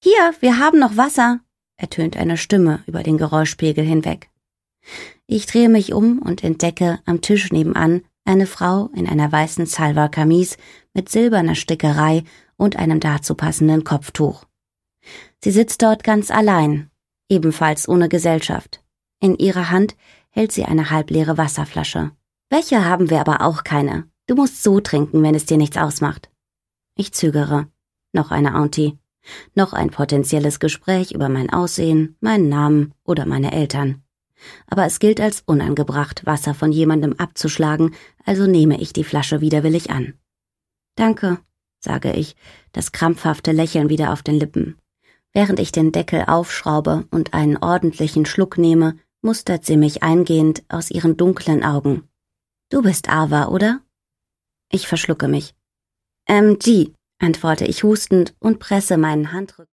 Hier, wir haben noch Wasser, ertönt eine Stimme über den Geräuschpegel hinweg. Ich drehe mich um und entdecke am Tisch nebenan eine Frau in einer weißen Salwar-Kamis mit silberner Stickerei und einem dazu passenden Kopftuch. Sie sitzt dort ganz allein, ebenfalls ohne Gesellschaft. In ihrer Hand hält sie eine halbleere Wasserflasche. Becher haben wir aber auch keine. Du musst so trinken, wenn es dir nichts ausmacht. Ich zögere. Noch eine Auntie. Noch ein potenzielles Gespräch über mein Aussehen, meinen Namen oder meine Eltern. Aber es gilt als unangebracht, Wasser von jemandem abzuschlagen, also nehme ich die Flasche widerwillig an. Danke, sage ich, das krampfhafte Lächeln wieder auf den Lippen. Während ich den Deckel aufschraube und einen ordentlichen Schluck nehme, mustert sie mich eingehend aus ihren dunklen Augen. Du bist Ava, oder? Ich verschlucke mich. G, antworte ich hustend und presse meinen Handrücken